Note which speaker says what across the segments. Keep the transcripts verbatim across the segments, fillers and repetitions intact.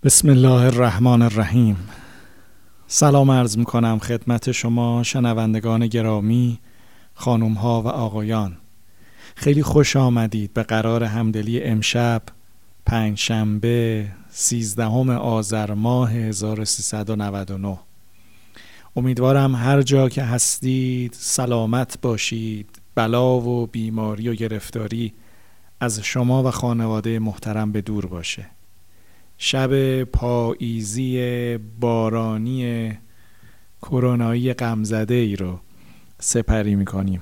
Speaker 1: بسم الله الرحمن الرحیم. سلام عرض میکنم خدمت شما شنوندگان گرامی، خانم ها و آقایان. خیلی خوش آمدید به قرار همدلی امشب پنج شنبه سیزدهم آذر ماه هزار و سیصد و نود و نه. امیدوارم هر جا که هستید سلامت باشید، بلا و بیماری و گرفتاری از شما و خانواده محترم به دور باشه. شب پاییزی بارانی کرونایی غمزده ای رو سپری میکنیم.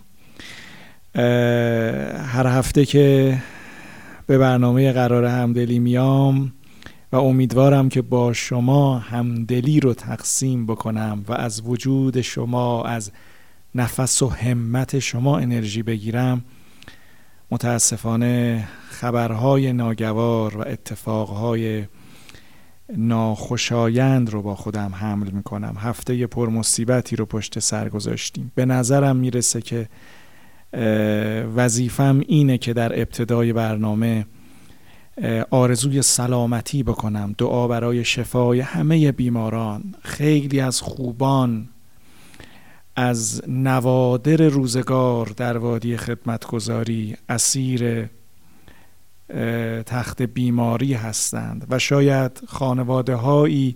Speaker 1: هر هفته که به برنامه قرار همدلی میام و امیدوارم که با شما همدلی رو تقسیم بکنم و از وجود شما، از نفس و همت شما انرژی بگیرم، متاسفانه خبرهای ناگوار و اتفاقهای ناخوشایند رو با خودم حمل میکنم. هفته پر مصیبتی رو پشت سر گذاشتیم. به نظرم میرسه که وظیفم اینه که در ابتدای برنامه آرزوی سلامتی بکنم، دعا برای شفای همه بیماران. خیلی از خوبان از نوادر روزگار در وادی خدمتگزاری اسیر تخت بیماری هستند و شاید خانواده هایی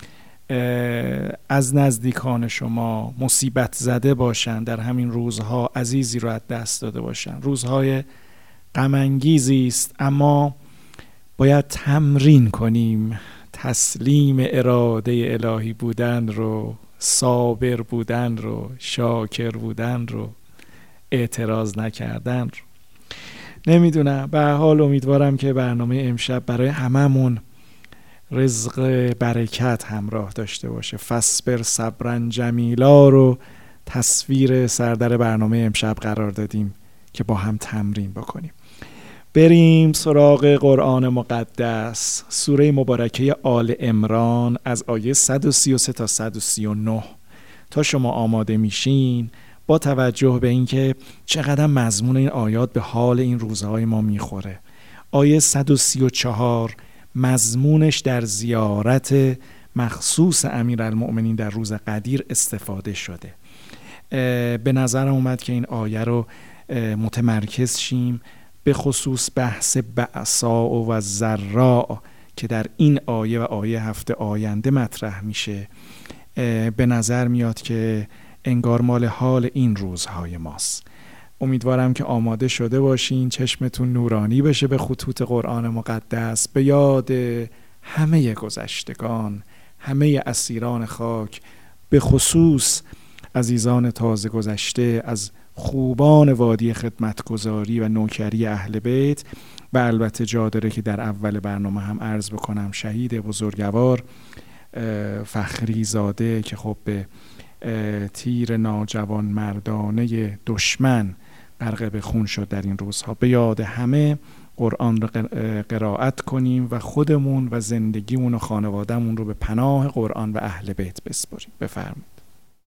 Speaker 1: از نزدیکان شما مصیبت زده باشند، در همین روزها عزیزی رو از دست داده باشند. روزهای غم انگیزی است، اما باید تمرین کنیم تسلیم اراده الهی بودن رو، صابر بودن رو، شاکر بودن رو، اعتراض نکردن رو. نمیدونم، به هر حال امیدوارم که برنامه امشب برای هممون رزق برکت همراه داشته باشه. فصبر صبرا جمیلا رو تصویر سردر برنامه امشب قرار دادیم که با هم تمرین بکنیم. بریم سراغ قرآن مقدس، سوره مبارکه آل عمران از آیه صد و سی و سه تا صد و سی و نه. تا شما آماده میشین، با توجه به اینکه چقدر مضمون این آیات به حال این روزهای ما میخوره. آیه صد و سی و چهار مضمونش در زیارت مخصوص امیرالمؤمنین در روز قدیر استفاده شده. به نظر اومد که این آیه رو متمرکز شیم، به خصوص بحث بعصا و ضراء که در این آیه و آیه هفته آینده مطرح میشه. به نظر میاد که انگار مال حال این روزهای ماست. امیدوارم که آماده شده باشین، چشمتون نورانی بشه به خطوط قرآن مقدس، به یاد همه گذشتگان، همه اسیران خاک، به خصوص عزیزان تازه گذشته از خوبان وادی خدمتگزاری و نوکری اهل بیت، و البته جا داره که در اول برنامه هم عرض بکنم شهید بزرگوار فخری زاده که خب به تیر ناجوان مردانه دشمن غرق به خون شد در این روزها. به یاد همه قرآن رو قرائت کنیم و خودمون و زندگیمون و خانوادهمون رو به پناه قرآن و اهل بیت بسپاریم. بفرمایید.